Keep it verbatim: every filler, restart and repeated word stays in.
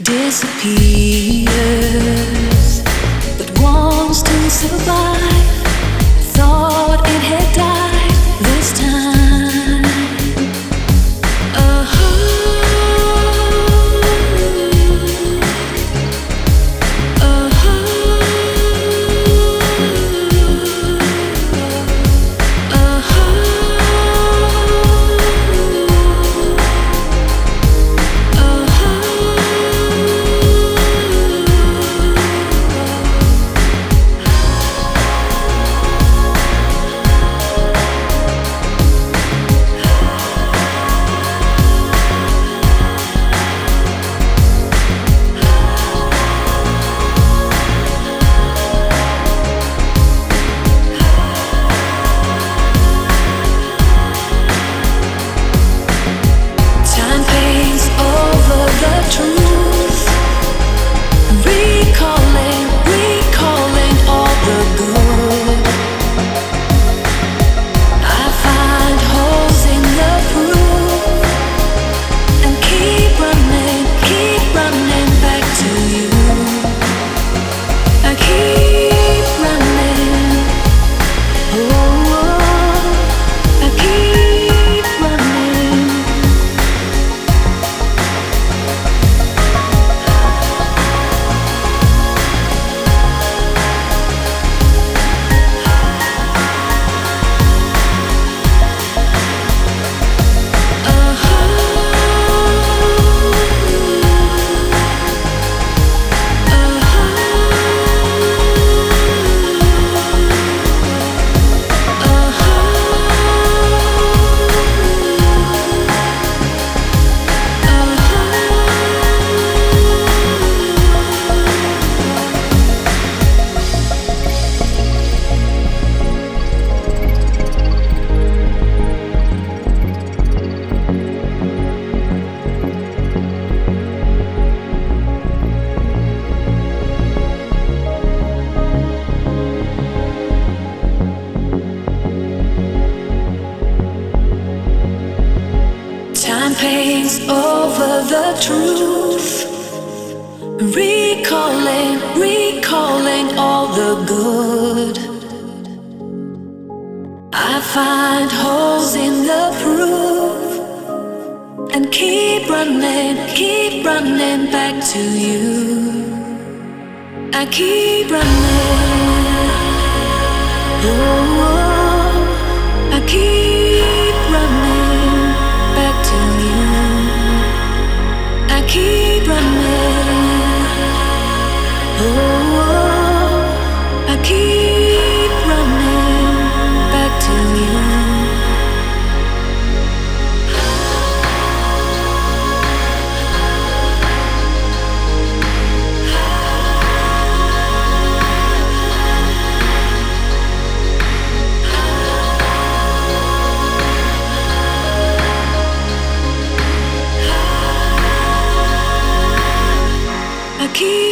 disappears, but wants to survive. Thought it had died this time. Uh-huh. Uh-huh. Time paints over the truth, recalling, recalling all the good. I find holes in the proof and keep running, keep running back to you. I keep running, oh, I keep running back to you. I keep running, oh, I keep running back to you. I keep